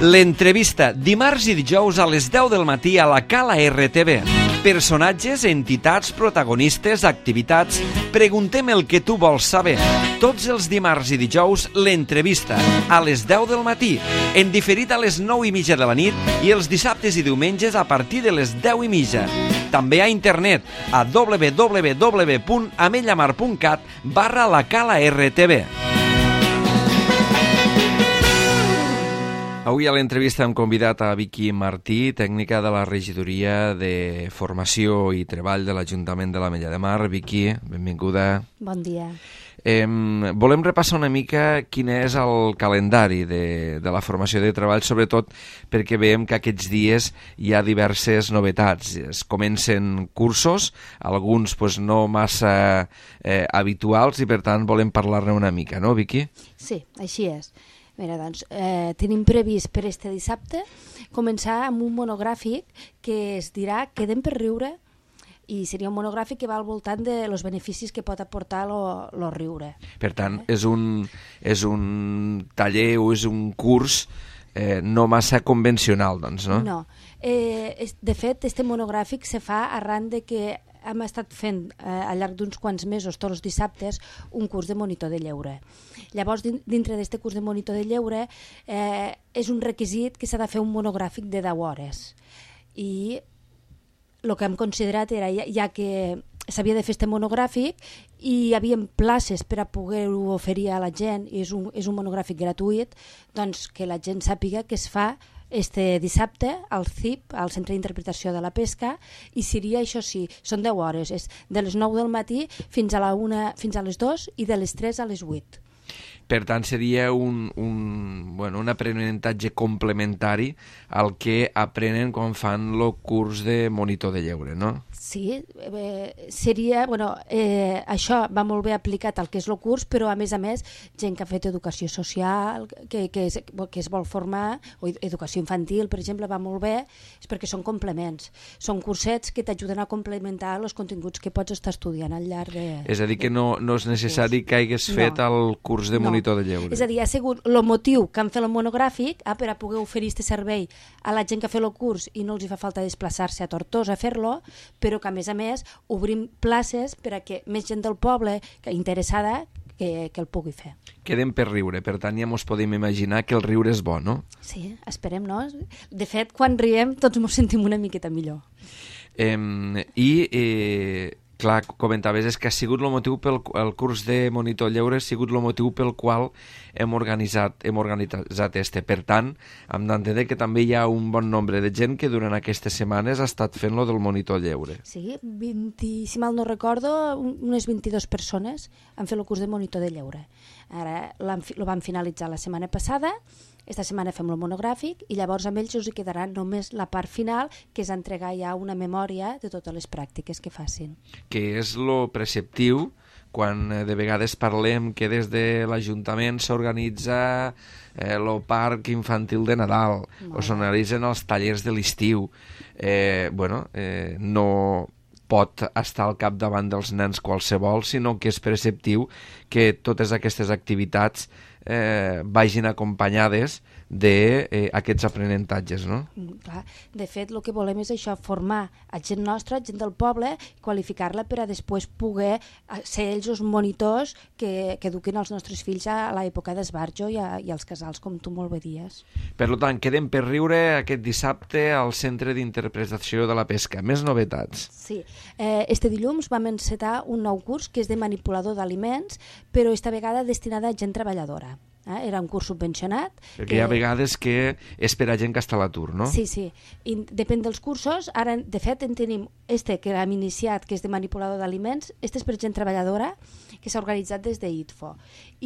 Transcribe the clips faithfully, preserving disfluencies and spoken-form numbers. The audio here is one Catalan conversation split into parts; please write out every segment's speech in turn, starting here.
L'entrevista, dimarts i dijous a les deu del matí a la Cala R T V. Personatges, entitats, protagonistes, activitats... Preguntem el que tu vols saber. Tots els dimarts i dijous, l'entrevista, a les deu del matí, en diferit a les nou i mitja de la nit i els dissabtes i diumenges a partir de les deu i mitja. També a internet, a w w w punt ametlamar punt cat barra la Cala R T V. Avui a l'entrevista hem convidat a Vicky Martí, tècnica de la Regidoria de Formació i Treball de l'Ajuntament de l'Ametlla de Mar. Vicky, benvinguda. Bon dia. Eh, volem repassar una mica quin és el calendari de, de la formació de treball, sobretot perquè veiem que aquests dies hi ha diverses novetats. Es comencen cursos, alguns pues, no massa eh, habituals, i per tant volem parlar-ne una mica, no, Vicky? Sí, així és. Mira, doncs, eh, tenim previst per este dissabte començar amb un monogràfic que es dirà Quedem per riure, i seria un monogràfic que va al voltant de los beneficis que pot aportar lo, lo riure. Per tant, eh? és, un, és un taller o és un curs eh, no massa convencional, doncs, no? No. Eh, és, de fet, este monogràfic se fa arran de que hem estat fent eh, al llarg d'uns quants mesos, tots els dissabtes, un curs de monitor de lleure. Llavors, dintre d'aquest curs de monitor de lleure, eh, és un requisit que s'ha de fer un monogràfic de deu hores. I el que hem considerat era, ja, ja que s'havia de fer este monogràfic i hi havia places per a poder-ho oferir a la gent, i és un, és un monogràfic gratuït, doncs que la gent sàpiga que es fa este dissabte al C I P, al Centre d'Interpretació de la Pesca, i seria, això sí, són deu hores, és de les nou del matí fins a la una, fins a les dues, i de les tres a les vuit. Per tant, seria un, un, bueno, un aprenentatge complementari al que aprenen quan fan el curs de monitor de lleure, no? Sí, eh, seria, bueno, eh, això va molt bé aplicat al que és el curs, però a més a més, gent que ha fet educació social, que, que, es, que es vol formar, o educació infantil, per exemple, va molt bé, és perquè són complements. Són cursets que t'ajuden a complementar els continguts que pots estar estudiant al llarg de... És a dir, que no, no és necessari que hagués fet no. el curs de monitor no. de lleure. És a dir, ha sigut el motiu que han fet el monogràfic ah, per a poder oferir aquest servei a la gent que ha fet el curs i no els hi fa falta desplaçar-se a Tortosa a fer-lo, però que a més a més obrim places per a que més gent del poble que interessada que, que el pugui fer. Quedem per riure, per tant ja mos podem imaginar que el riure és bo, no? Sí, esperem, no? De fet, quan riem tots mos sentim una miqueta millor. Eh, I... Eh... Clar, comentaves, és que ha sigut el motiu pel el curs de monitor lleure, ha sigut el motiu pel qual hem organitzat, hem organitzat este. Per tant, hem d'entendre que també hi ha un bon nombre de gent que durant aquestes setmanes ha estat fent lo del monitor lleure. Sí, vint, si mal no recordo, unes vint-i-dues persones han fet el curs de monitor de lleure. Ara el vam finalitzar la setmana passada, esta setmana fem el monogràfic i llavors amb ells us hi quedarà només la part final, que és entregar ja una memòria de totes les pràctiques que facin. Que és lo preceptiu quan de vegades parlem que des de l'Ajuntament s'organitza eh, el parc infantil de Nadal, no. o s'organitzen els tallers de l'estiu. Eh, bueno, eh, no pot estar al capdavant dels nens qualsevol, sinó que és preceptiu que totes aquestes activitats eh, vagin acompanyades d'aquests eh, aprenentatges, no? Clar. De fet, el que volem és això, formar a gent nostra, gent del poble, qualificar-la per a després poder ser ells els monitors que, que eduquin els nostres fills a l'època d'esbarjo i, a, i als casals, com tu molt bé dies. Per tant, quedem per riure aquest dissabte al Centre d'Interpretació de la Pesca. Més novetats? Sí. Eh, este dilluns vam encetar un nou curs que és de manipulador d'aliments, però esta vegada destinada a gent treballadora. Eh? Era un curs subvencionat. Perquè que... hi ha vegades que és per a gent que està a l'atur, no? Sí, sí. I depèn dels cursos. Ara, de fet, en tenim este que hem iniciat, que és de manipulador d'aliments. Este és per gent treballadora, que s'ha organitzat des de I T F O.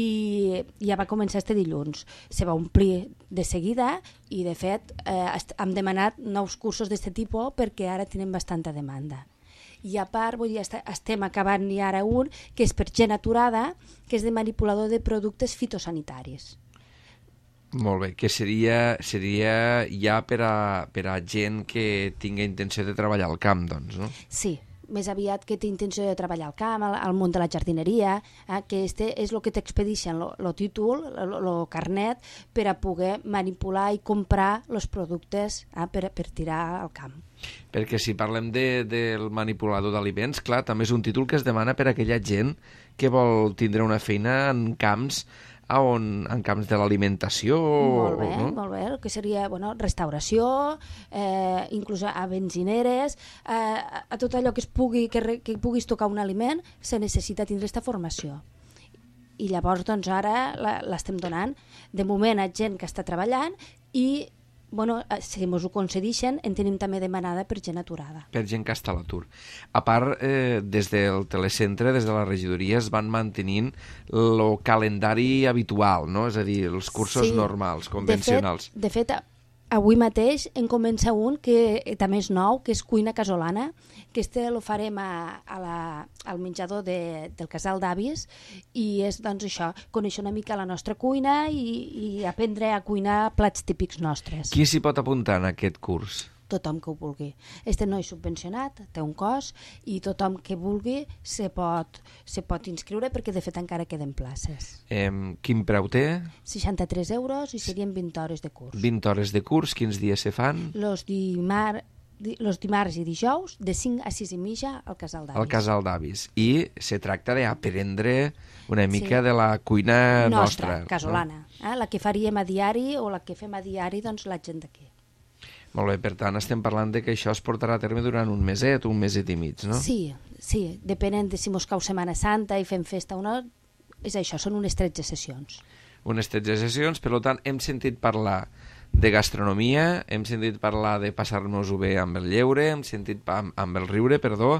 I ja va començar este dilluns. Se va omplir de seguida i, de fet, eh, hem demanat nous cursos d'aquest tipus perquè ara tenim bastanta demanda. I a part, vull dir, estem acabant ja ara un, que és per gent aturada, que és de manipulador de productes fitosanitaris. Molt bé, que seria, seria ja per a, per a gent que tingui intenció de treballar al camp, doncs, no? Sí, més aviat que té intenció de treballar al camp, al, al món de la jardineria, eh, que este és el que t'expedixen, el títol, el carnet, per a poder manipular i comprar els productes eh, per, per tirar al camp. Perquè si parlem de, del manipulador d'aliments, clar, també és un títol que es demana per a aquella gent que vol tindre una feina en camps on, en camps de l'alimentació. Molt bé, no? molt bé, el que seria bueno, restauració, eh, inclús a benzineres, eh, a tot allò que, es pugui, que, re, que puguis tocar un aliment, se necessita tindre aquesta formació. I llavors, doncs, ara l'estem donant, de moment, a gent que està treballant i bueno, si ens ho concedeixen, en tenim també demanada per gent aturada. Per gent que està a l'atur. A part, eh, des del telecentre, des de la regidoria, es van mantenint el calendari habitual, no? És a dir, els cursos sí. normals, convencionals. De fet, de fet, avui mateix en comença un que també és nou, que és cuina casolana, que este lo farem a, a la, al menjador de, del casal d'avis, i és doncs això, conèixer una mica la nostra cuina i, i aprendre a cuinar plats típics nostres. Qui s'hi pot apuntar en aquest curs? Tothom que ho vulgui. Este no és subvencionat, té un cost, i tothom que vulgui se pot, se pot inscriure, perquè de fet encara queden places. Eh, quin preu té? seixanta-tres euros i serien vint hores de curs. vint hores de curs, quins dies se fan? Los dimar... los dimarts i dijous, de cinc a sis i mitja al casal d'avis. Al casal d'avis. I se tracta d'aprendre una mica sí. de la cuina nostra. Nostra, casolana. No? Eh? La que faríem a diari o la que fem a diari, doncs la gent d'aquí. Molt bé, per tant, estem parlant de que això es portarà a terme durant un meset, un meset i mig, no? Sí, sí, depenent de si mos cau Setmana Santa i fem festa o no, és això, són unes tretze sessions. Unes tretze sessions, per tant, hem sentit parlar de gastronomia, hem sentit parlar de passar-nos-ho bé amb el lleure, hem sentit amb, amb el riure, perdó,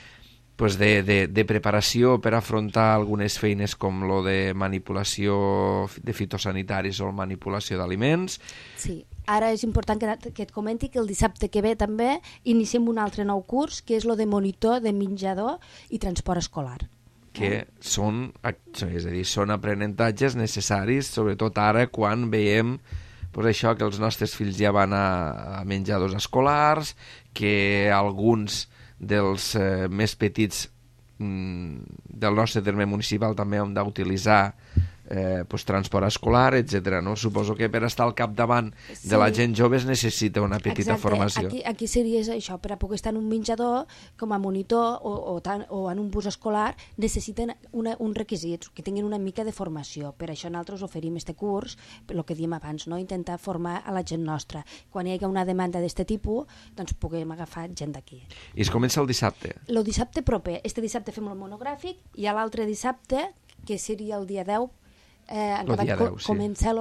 pues de, de, de preparació per afrontar algunes feines com lo de manipulació de fitosanitaris o manipulació d'aliments. Sí, ara és important que, que et comenti que el dissabte que ve també iniciem un altre nou curs, que és lo de monitor de menjador i transport escolar. Que eh? són, és a dir, són aprenentatges necessaris, sobretot ara quan veiem pues això, que els nostres fills ja van a, a menjadors escolars, que alguns dels eh, més petits mm, del nostre terme municipal també hem d'utilitzar eh, pues, transport escolar, etcètera. No? Suposo que per estar al capdavant sí. de la gent jove es necessita una petita Exacte. formació. Aquí, aquí seria això, per a poder estar en un menjador com a monitor o, o, tan, o en un bus escolar necessiten una, un requisit, que tinguin una mica de formació. Per això nosaltres oferim este curs, el que diem abans, no? Intentar formar a la gent nostra. Quan hi hagi una demanda d'aquest tipus, doncs puguem agafar gent d'aquí. I es comença el dissabte? El dissabte proper. Este dissabte fem el monogràfic i l'altre dissabte, que seria el dia deu, Eh, encara dia deu, sí. comença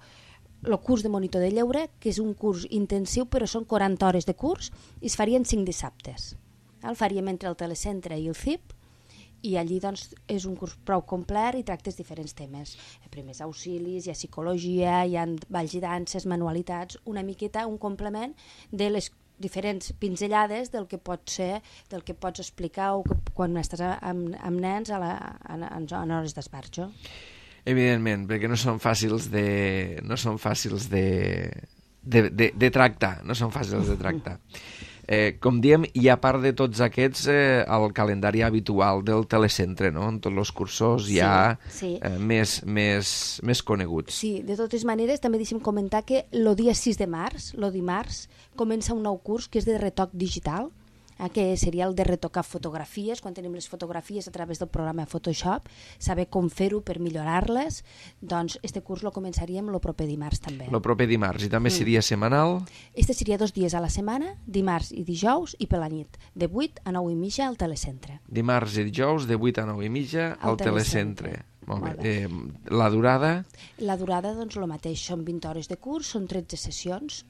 el curs de monitor de lleure, que és un curs intensiu, però són quaranta hores de curs i es farien cinc dissabtes. El faríem entre el telecentre i el C I P, i allí doncs, és un curs prou complet i tractes diferents temes. Primers auxilis, hi ha psicologia, hi ha balls i danses, manualitats, una miqueta, un complement de les diferents pinzellades del que pot ser, del que pots explicar o que, quan estàs amb, amb nens a, la, a, a, a hores d'esbarjo. Evidentment, perquè no són fàcils de, no són fàcils de, de, de, de tractar, no són fàcils de tractar. Eh, com diem, i a part de tots aquests, eh, el calendari habitual del telecentre, no? En tots els cursos sí, ja sí. Eh, més, més, més coneguts. Sí, de totes maneres, també deixem comentar que el dia sis de març, el dimarts, comença un nou curs que és de retoc digital, que seria el de retocar fotografies, quan tenim les fotografies a través del programa Photoshop, saber com fer-ho per millorar-les, doncs este curs lo començaríem el proper dimarts també. El proper dimarts, i també seria mm. setmanal? Este seria dos dies a la setmana, dimarts i dijous, i per la nit, de vuit a nou i mitja al telecentre. Dimarts i dijous, de vuit a nou i mitja al, al telecentre. telecentre. Molt bé. Molt bé. Eh, la durada? La durada, doncs, el mateix, són vint hores de curs, són tretze sessions,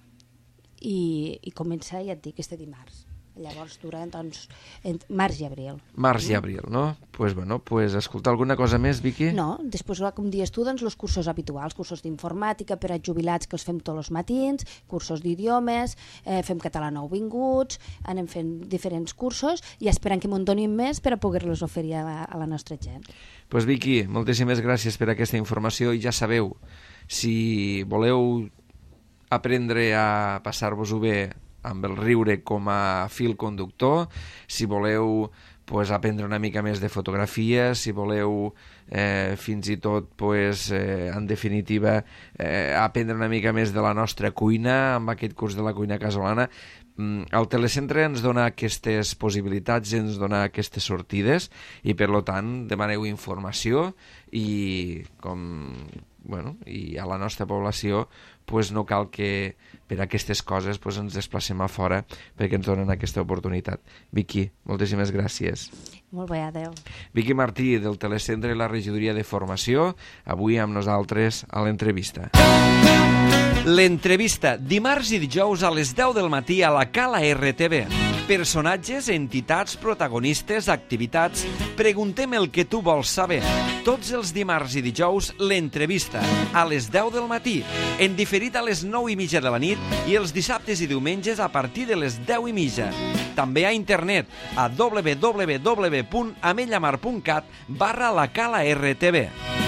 i, i comença, ja et dic, este dimarts. Llavors dura, doncs, març i abril. Març i abril, no? Doncs, pues, bueno, pues, escolta, alguna cosa més, Vicky? No, després, com dius tu, doncs, els cursos habituals, cursos d'informàtica per a jubilats que els fem tots els matins, cursos d'idiomes, eh, fem català nouvinguts, anem fent diferents cursos i esperant que me'n donin més per a poder-los oferir a la, a la nostra gent. Doncs, pues, Vicky, moltíssimes gràcies per aquesta informació i ja sabeu, si voleu aprendre a passar-vos-ho bé amb el riure com a fil conductor. Si voleu pues, aprendre una mica més de fotografia, si voleu eh, fins i tot, pues, eh, en definitiva, eh, aprendre una mica més de la nostra cuina, amb aquest curs de la cuina casolana, mm, el telecentre ens dona aquestes possibilitats, ens dona aquestes sortides, i per tant demaneu informació i com... Bueno, i a la nostra població pues, no cal que per aquestes coses pues, ens desplacem a fora perquè ens donen aquesta oportunitat. Vicky, moltíssimes gràcies. Molt bé, adeu. Vicky Martí, del Telecentre i la Regidoria de Formació, avui amb nosaltres a l'entrevista. L'entrevista, dimarts i dijous a les deu del matí a la Cala R T V. Personatges, entitats, protagonistes, activitats... Preguntem el que tu vols saber. Tots els dimarts i dijous, l'entrevista, a les deu del matí, en diferit a les nou i mitja de la nit i els dissabtes i diumenges a partir de les deu i mitja. També a internet a w w w punt amellamar punt cat barra la Cala R T V.